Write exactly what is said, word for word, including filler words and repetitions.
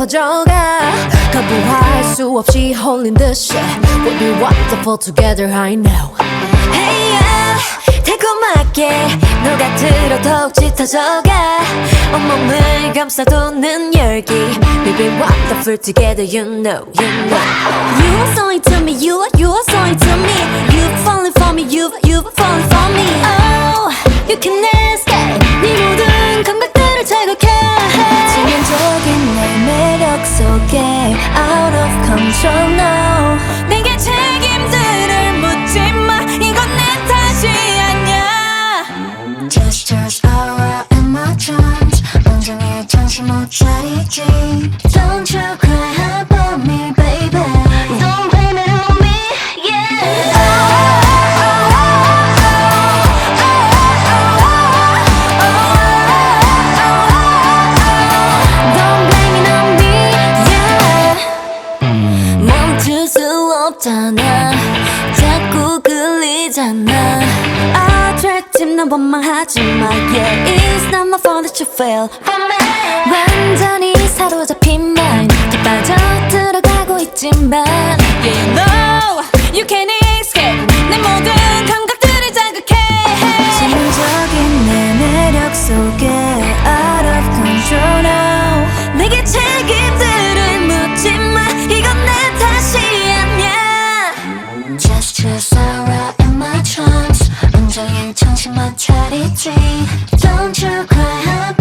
퍼져가 거부할 수 없이 홀린 듯이 We'll be wonderful together I know Hey yeah 달콤하게 녹아들어 더욱 짙어져가 온몸을 감싸도는 열기 We'll be wonderful together you know you know You are so into me you are you are so into me You're falling for me you you're falling for me Oh you can escape 네 모든 감각들을 자극해 치명적인 내 매력 속에 Out of control now 내게 책임들을 묻지 마 이건 내 탓이 아니야 Gestures aura in my charms 온종일 정신 못 차리지 Don't you cry about me baby Don't blame it on me yeah Don't blame it on me yeah 멈출 수 없잖아 자꾸 끌리잖아 Attractive 난 원망하지 마 Yeah it's not my fault that you fell for me 완전히 사로잡힌 mind 빠져 들어가고 있지만 Yeah you know you can't escape 내 모든 감각들을 자극해 치명적인 내 매력 속에 Out of control now 내게 책임들을 묻지 마 이건 내 탓이 아니야 Gestures aura in my charms 온종일 정신 못 차리지 Don't you cry about